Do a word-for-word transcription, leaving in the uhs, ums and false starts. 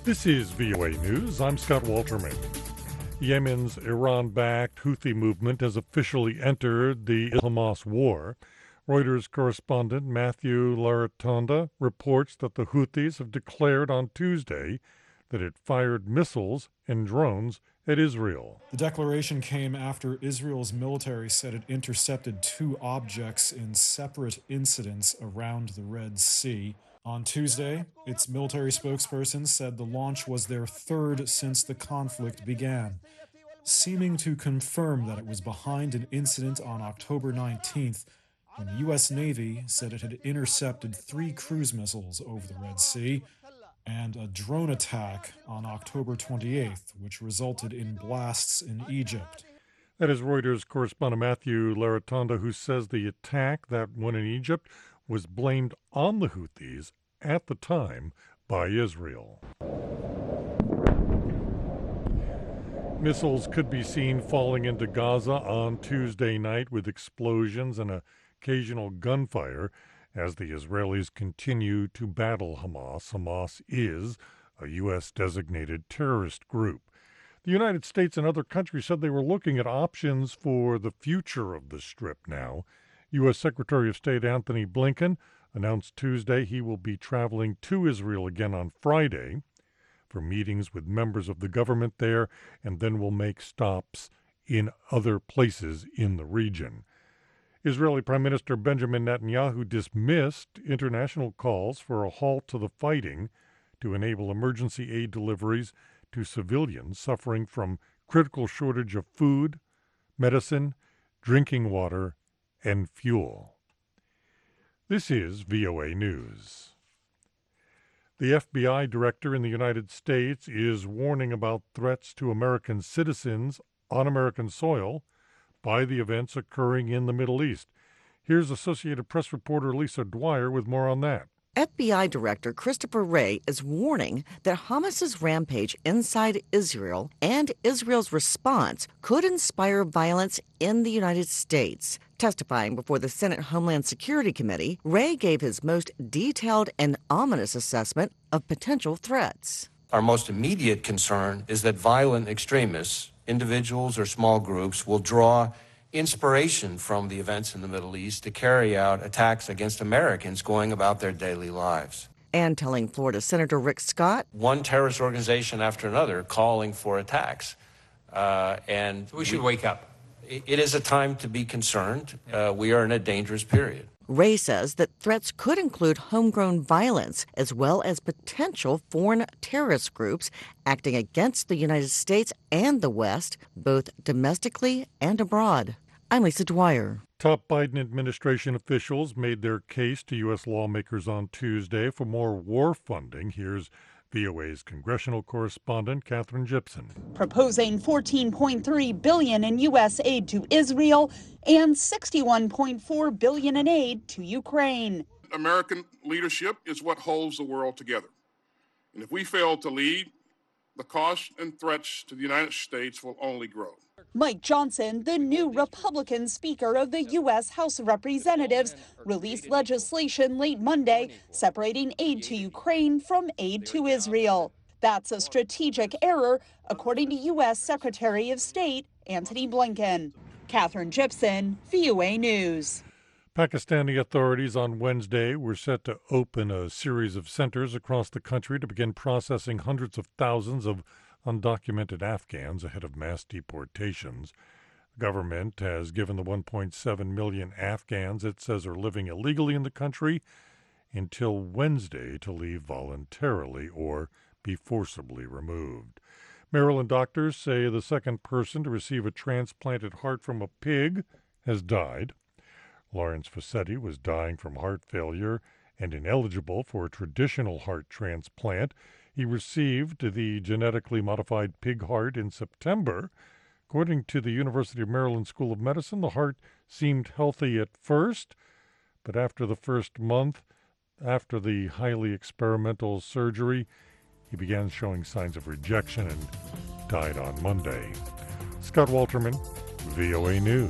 This is V O A News. I'm Scott Walterman. Yemen's Iran-backed Houthi movement has officially entered the Hamas war. Reuters correspondent Matthew Laratonda reports that the Houthis have declared on Tuesday that it fired missiles and drones at Israel. The declaration came after Israel's military said it intercepted two objects in separate incidents around the Red Sea. On Tuesday, its military spokesperson said the launch was their third since the conflict began, seeming to confirm that it was behind an incident on October nineteenth when the U S Navy said it had intercepted three cruise missiles over the Red Sea, and a drone attack on October twenty-eighth, which resulted in blasts in Egypt. That is Reuters correspondent Matthew Laratonda, who says the attack, that one in Egypt, was blamed on the Houthis at the time by Israel. Missiles could be seen falling into Gaza on Tuesday night with explosions and occasional gunfire as the Israelis continue to battle Hamas. Hamas is a U S-designated terrorist group. The United States and other countries said they were looking at options for the future of the Strip now. U S. Secretary of State Antony Blinken announced Tuesday he will be traveling to Israel again on Friday for meetings with members of the government there, and then will make stops in other places in the region. Israeli Prime Minister Benjamin Netanyahu dismissed international calls for a halt to the fighting to enable emergency aid deliveries to civilians suffering from critical shortage of food, medicine, drinking water, and fuel. This is V O A News. The F B I director in the United States is warning about threats to American citizens on American soil by the events occurring in the Middle East. Here's Associated Press reporter Lisa Dwyer with more on that. F B I Director Christopher Wray is warning that Hamas's rampage inside Israel and Israel's response could inspire violence in the United States. Testifying before the Senate Homeland Security Committee, Wray gave his most detailed and ominous assessment of potential threats. Our most immediate concern is that violent extremists, individuals or small groups, will draw inspiration from the events in the Middle East to carry out attacks against Americans going about their daily lives. And telling Florida Senator Rick Scott, one terrorist organization after another calling for attacks. Uh, and we should we, wake up. It is a time to be concerned. Uh, we are in a dangerous period. Wray says that threats could include homegrown violence as well as potential foreign terrorist groups acting against the United States and the West, both domestically and abroad. I'm Lisa Dwyer. Top Biden administration officials made their case to U S lawmakers on Tuesday for more war funding. Here's V O A's congressional correspondent Katherine Gypson. Proposing fourteen point three billion dollars in U S aid to Israel and sixty-one point four billion dollars in aid to Ukraine. American leadership is what holds the world together. And if we fail to lead, the costs and threats to the United States will only grow. Mike Johnson, the new Republican Speaker of the U S House of Representatives, released legislation late Monday separating aid to Ukraine from aid to Israel. That's a strategic error, according to U S Secretary of State Antony Blinken. Katherine Gypson, V O A News. Pakistani authorities on Wednesday were set to open a series of centers across the country to begin processing hundreds of thousands of undocumented Afghans ahead of mass deportations. The government has given the one point seven million Afghans it says are living illegally in the country until Wednesday to leave voluntarily or be forcibly removed. Maryland doctors say the second person to receive a transplanted heart from a pig has died. Lawrence Fassetti was dying from heart failure and ineligible for a traditional heart transplant. He received the genetically modified pig heart in September. According to the University of Maryland School of Medicine, the heart seemed healthy at first, but after the first month, after the highly experimental surgery, he began showing signs of rejection and died on Monday. Scott Walterman, V O A News.